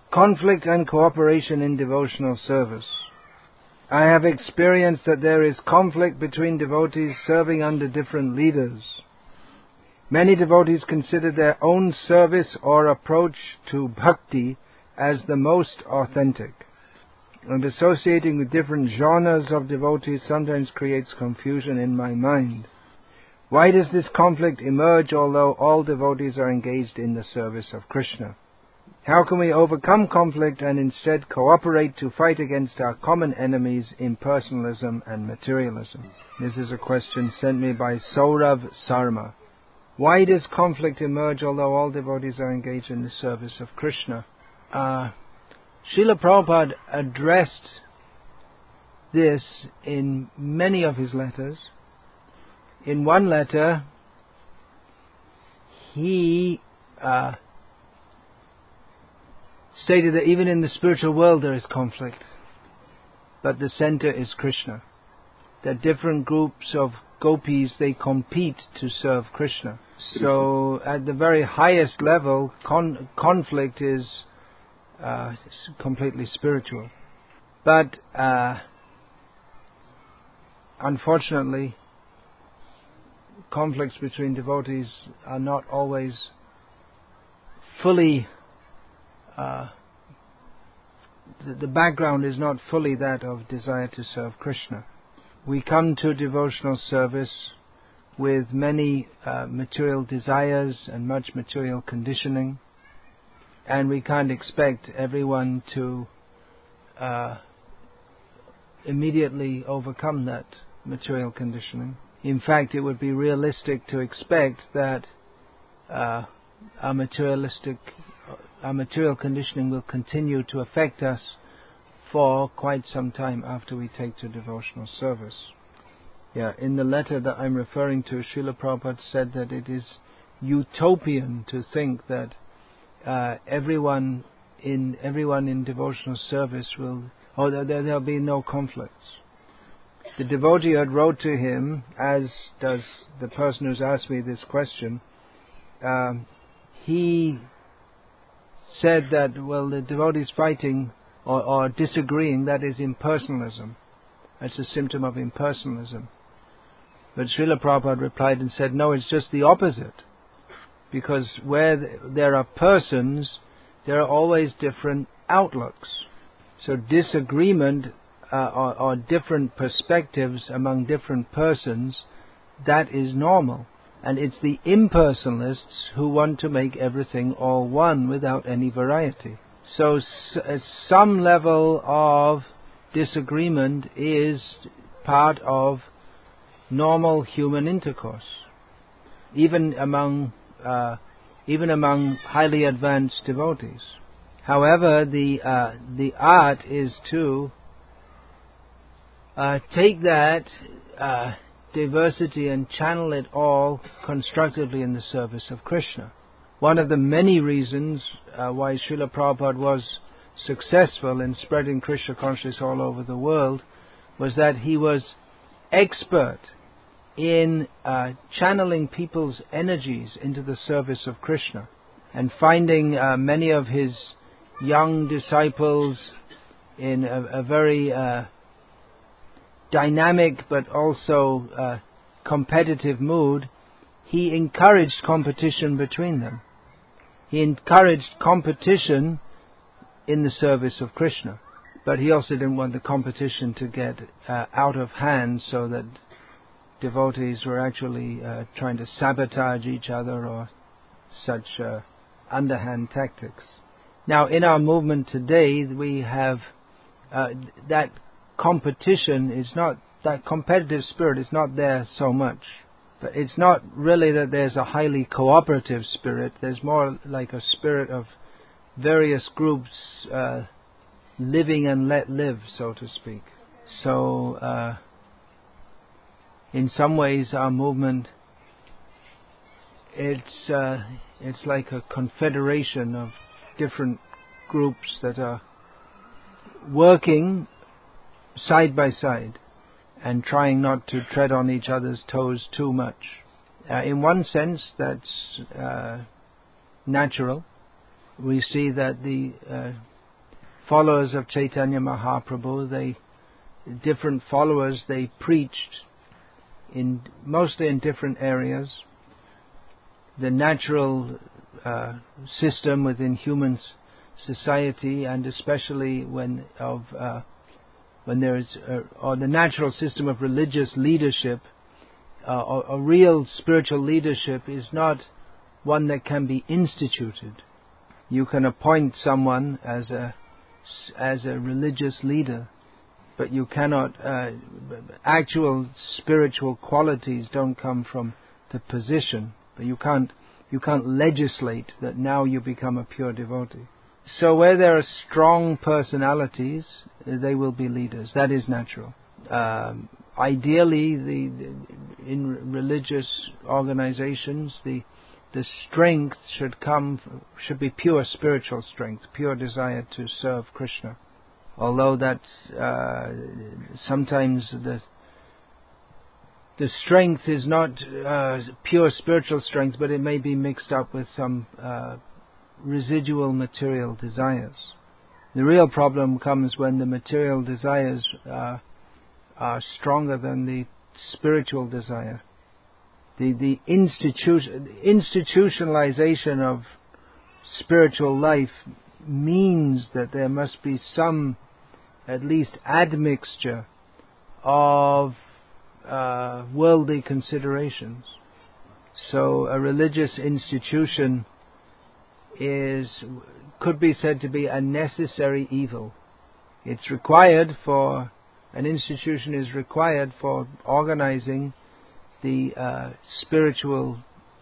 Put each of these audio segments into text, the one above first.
Conflict and cooperation in devotional service. I have experienced that there is conflict between devotees serving under different leaders. Many devotees consider their own service or approach to bhakti as the most authentic, and associating with different genres of devotees sometimes creates confusion in my mind. Why does this conflict emerge although all devotees are engaged in the service of Krishna? How can we overcome conflict and instead cooperate to fight against our common enemies, impersonalism and materialism? This is a question sent me by Saurav Sarma. Why does conflict emerge although all devotees are engaged in the service of Krishna? Srila Prabhupada addressed this in many of his letters. In one letter, he stated that even in the spiritual world there is conflict, but the center is Krishna. That different groups of gopis, they compete to serve Krishna. So at the very highest level, conflict is completely spiritual. But unfortunately, conflicts between devotees are not always fully, the background is not fully that of desire to serve Krishna. We come to devotional service with many material desires and much material conditioning, and we can't expect everyone to immediately overcome that material conditioning. In fact, it would be realistic to expect that our material conditioning will continue to affect us for quite some time after we take to devotional service. In the letter that I'm referring to, Srila Prabhupada said that it is utopian to think that everyone in devotional service there'll be no conflicts. The devotee had wrote to him, as does the person who's asked me this question. He said that, the devotees fighting or disagreeing, that is impersonalism. That's a symptom of impersonalism. But Srila Prabhupada replied and said, no, it's just the opposite. Because where there are persons, there are always different outlooks. So disagreement or different perspectives among different persons, that is normal. And it's the impersonalists who want to make everything all one without any variety. So some level of disagreement is part of normal human intercourse, even among highly advanced devotees. However, the art is to take that diversity and channel it all constructively in the service of Krishna. One of the many reasons why Srila Prabhupada was successful in spreading Krishna consciousness all over the world was that he was expert in channeling people's energies into the service of Krishna, and finding many of his young disciples in a very dynamic but also competitive mood. He encouraged competition between them. He encouraged competition in the service of Krishna. But he also didn't want the competition to get out of hand, so that devotees were actually trying to sabotage each other or such underhand tactics. Now, in our movement today, we have that competition is not, that competitive spirit is not there so much. But it's not really that there's a highly cooperative spirit. There's more like a spirit of various groups living and let live, so to speak. So, in some ways, our movement, it's like a confederation of different groups that are working side by side and trying not to tread on each other's toes too much. In one sense, that's natural. We see that the followers of Chaitanya Mahaprabhu, different followers, they preached mostly in different areas. The natural system within human society, and especially when there is, or the natural system of religious leadership, a real spiritual leadership is not one that can be instituted. You can appoint someone as a religious leader, but you cannot. Actual spiritual qualities don't come from the position, but you can't legislate that now you become a pure devotee. So where there are strong personalities, they will be leaders. That is natural. Ideally, in religious organizations, the strength should be pure spiritual strength, pure desire to serve Krishna. Although that sometimes the strength is not pure spiritual strength, but it may be mixed up with some residual material desires. The real problem comes when the material desires are stronger than the spiritual desire. The institutionalization of spiritual life means that there must be some, at least, admixture of worldly considerations. So a religious institution could be said to be a necessary evil. It's required for, an institution is required for organizing the spiritual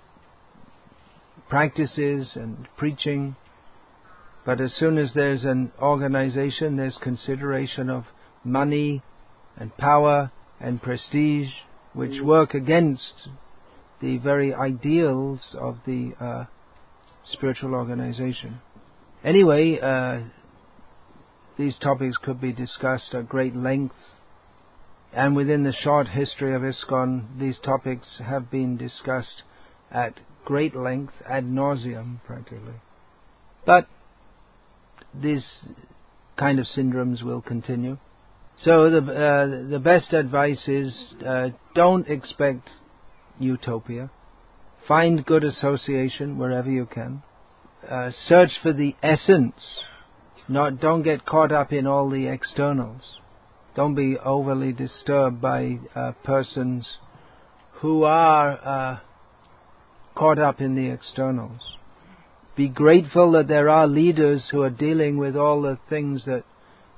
practices and preaching, but as soon as there's an organization, there's consideration of money and power and prestige, which work against the very ideals of the spiritual organization. Anyway, these topics could be discussed at great length, and within the short history of ISKCON, these topics have been discussed at great length, ad nauseum practically. But these kind of syndromes will continue. So the best advice is don't expect utopia. Find good association wherever you can. Search for the essence. Don't get caught up in all the externals. Don't be overly disturbed by persons who are caught up in the externals. Be grateful that there are leaders who are dealing with all the things that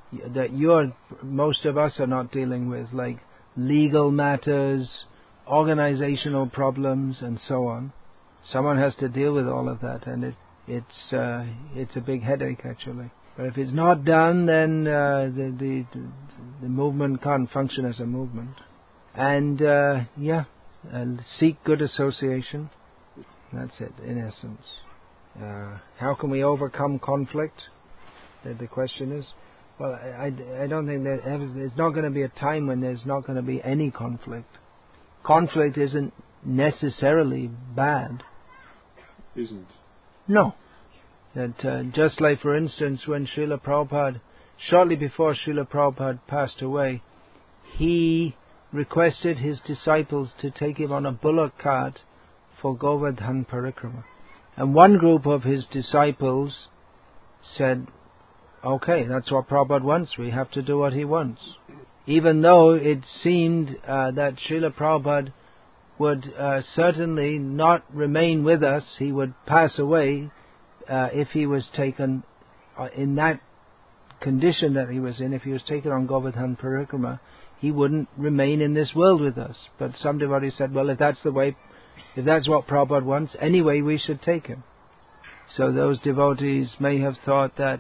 most of us are not dealing with, like legal matters, organizational problems, and so on. Someone has to deal with all of that, and it's a big headache actually. But if it's not done, then the movement can't function as a movement. And seek good association. That's it, in essence. How can we overcome conflict? The question is. Well, I don't think there's not going to be a time when there's not going to be any conflict. Conflict isn't necessarily bad. Isn't? No. That just like, for instance, when Srila Prabhupada, shortly before Srila Prabhupada passed away, he requested his disciples to take him on a bullock cart for Govardhan Parikrama. And one group of his disciples said, okay, that's what Prabhupada wants, we have to do what he wants. Even though it seemed that Srila Prabhupada would certainly not remain with us, he would pass away if he was taken in that condition that he was in. If he was taken on Govardhan Parikrama, he wouldn't remain in this world with us. But some devotees said, well, if that's what Prabhupada wants, anyway we should take him. So those devotees may have thought that,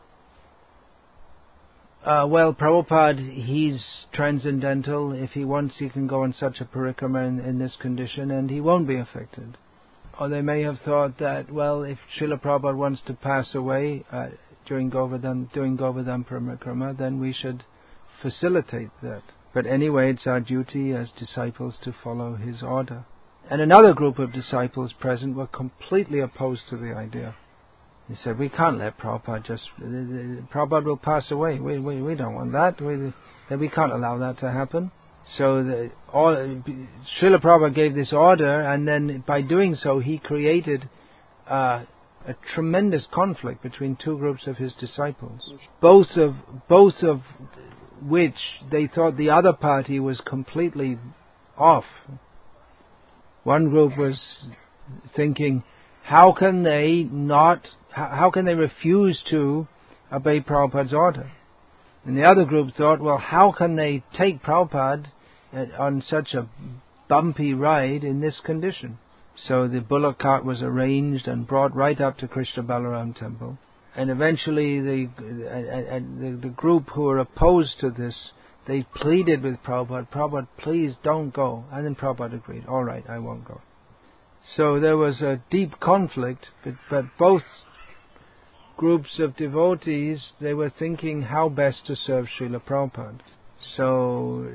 Prabhupada, he's transcendental. If he wants, he can go on such a parikrama in this condition, and he won't be affected. Or they may have thought that, well, if Srila Prabhupada wants to pass away doing Govardhan Parikrama, then we should facilitate that. But anyway, it's our duty as disciples to follow his order. And another group of disciples present were completely opposed to the idea. He said, we can't let Prabhupada Prabhupada will pass away. We don't want that. We can't allow that to happen. So Srila Prabhupada gave this order, and then by doing so, he created a tremendous conflict between two groups of his disciples, both of which they thought the other party was completely off. One group was thinking, how can they refuse to obey Prabhupada's order? And the other group thought, well, how can they take Prabhupada on such a bumpy ride in this condition? So the bullock cart was arranged and brought right up to Krishna Balaram temple. And eventually the group who were opposed to this, they pleaded with Prabhupada, Prabhupada, please don't go. And then Prabhupada agreed, all right, I won't go. So there was a deep conflict, but both groups of devotees, they were thinking how best to serve Srila Prabhupada. So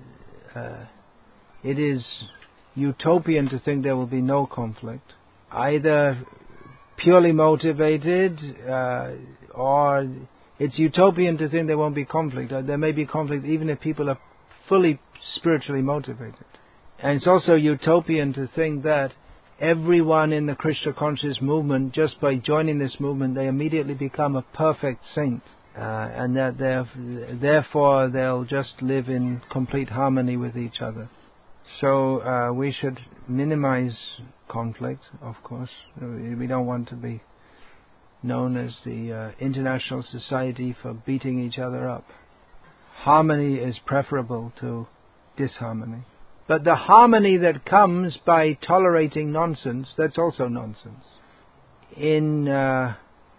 it is utopian to think there will be no conflict. Either purely motivated, or it's utopian to think there won't be conflict. There may be conflict even if people are fully spiritually motivated. And it's also utopian to think that everyone in the Krishna conscious movement, just by joining this movement, they immediately become a perfect saint, and that therefore they'll just live in complete harmony with each other. So we should minimize conflict, of course. We don't want to be known as the International Society for beating each other up. Harmony is preferable to disharmony. But the harmony that comes by tolerating nonsense, that's also nonsense. To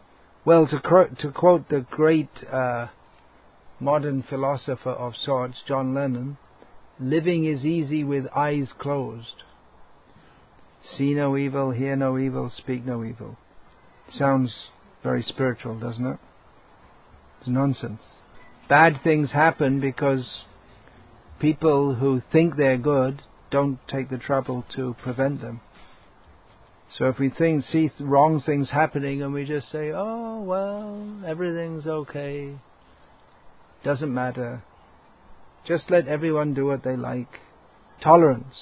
quote the great modern philosopher of sorts, John Lennon, living is easy with eyes closed. See no evil, hear no evil, speak no evil. Sounds very spiritual, doesn't it? It's nonsense. Bad things happen because people who think they're good don't take the trouble to prevent them. So if we see wrong things happening and we just say, oh, well, everything's okay, doesn't matter, just let everyone do what they like. Tolerance.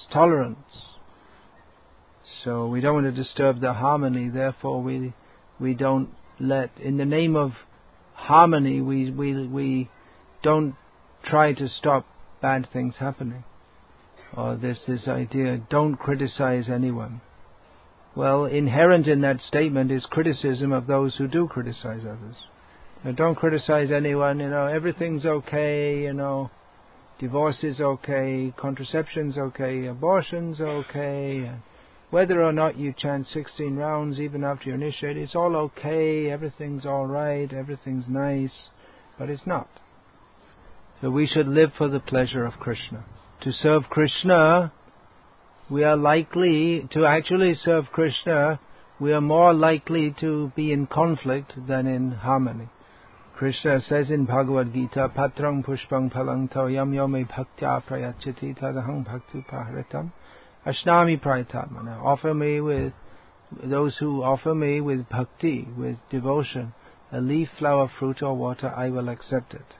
So we don't want to disturb the harmony, therefore we don't let, in the name of harmony, we don't try to stop bad things happening. Or this idea, don't criticize anyone. Well, inherent in that statement is criticism of those who do criticize others. Now, don't criticize anyone, everything's okay, divorce is okay, contraception's okay, abortion's okay, whether or not you chant 16 rounds even after you're initiated, it's all okay, everything's alright, everything's nice, but it's not. So we should live for the pleasure of Krishna. To serve Krishna, we are more likely to be in conflict than in harmony. Krishna says in Bhagavad Gita, Patrang pushpang palang toyam yome bhaktya prayachati tadahang bhaktu paharitam ashnami prayatatmana. Those who offer me with bhakti, with devotion, a leaf, flower, fruit or water, I will accept it.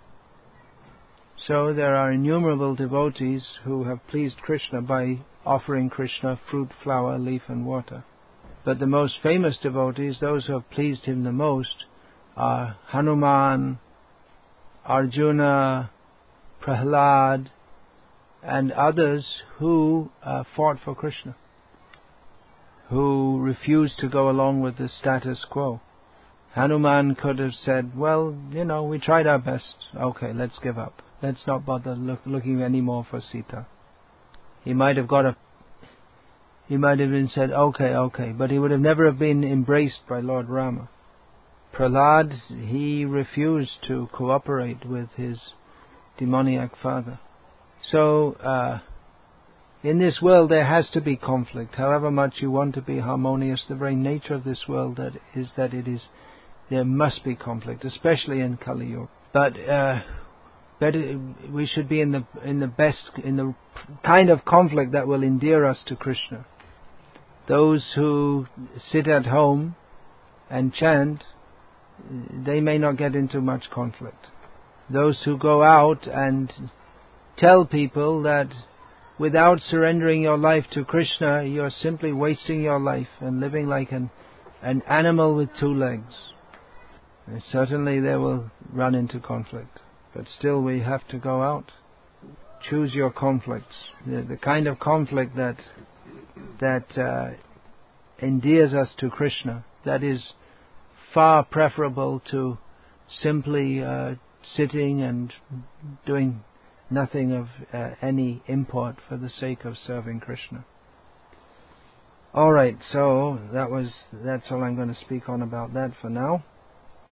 So there are innumerable devotees who have pleased Krishna by offering Krishna fruit, flower, leaf and water. But the most famous devotees, those who have pleased him the most, are Hanuman, Arjuna, Prahlad, and others who fought for Krishna, who refused to go along with the status quo. Hanuman could have said, well, we tried our best. Okay, let's give up. Let's not bother looking anymore for Sita. He might have been said, okay, but he would have never have been embraced by Lord Rama. Prahlad, he refused to cooperate with his demoniac father. So, in this world there has to be conflict. However much you want to be harmonious, the very nature of this world there must be conflict, especially in Kali Yuga. But we should be in the kind of conflict that will endear us to Krishna. Those who sit at home and chant, they may not get into much conflict. Those who go out and tell people that without surrendering your life to Krishna, you're simply wasting your life and living like an animal with two legs, certainly they will run into conflict. But still we have to go out. Choose your conflicts. The kind of conflict that endears us to Krishna, that is far preferable to simply sitting and doing nothing of any import for the sake of serving Krishna. Alright, so that's all I'm going to speak on about that for now.